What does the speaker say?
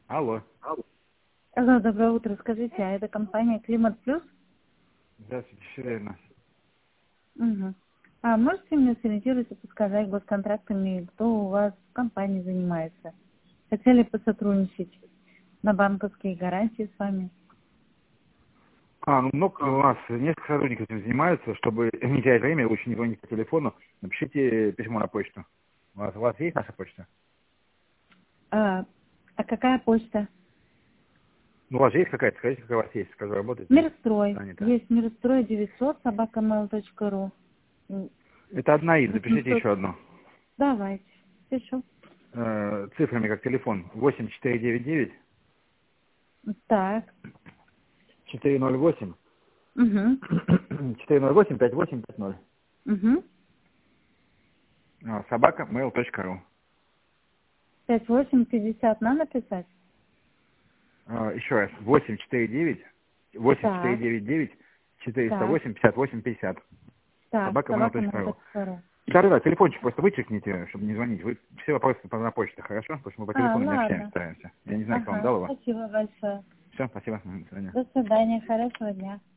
Алло. Алло, доброе утро. Скажите, а это компания Климат Плюс? Здравствуйте, все верно. Угу. А можете мне сориентировать и подсказать госконтрактами, кто у вас в компании занимается? Хотели посотрудничать на банковские гарантии с вами? Ну много у нас несколько сотрудников этим занимаются. Чтобы не терять время, лучше не звонить по телефону. Напишите письмо на почту. У вас есть наша почта? А какая почта? Ну, у вас же есть какая-то? Скажите, какая у вас есть? Скажу, работает или Мирстрой. занята? Есть Мирстрой 900 @mail.ru. Это одна из. Запишите 800. еще одну. Давайте. Пишу. Цифрами как телефон. 8499 Так. 408 Угу. 408 5850. Угу. Собака mail.ru. 5850 надо написать? Еще раз. 849 Так. 8499 Так. 408 5850. Так. Собака mail.ru. Собака.mail.ru. Да, телефончик просто вычеркните, чтобы не звонить. Вы все вопросы на почте, хорошо? Потому что мы по телефону не общаемся, Ладно. стараемся. Я не знаю, кто вам Ага. дал его. Спасибо большое. Все, спасибо. До свидания. До свидания. Хорошего дня.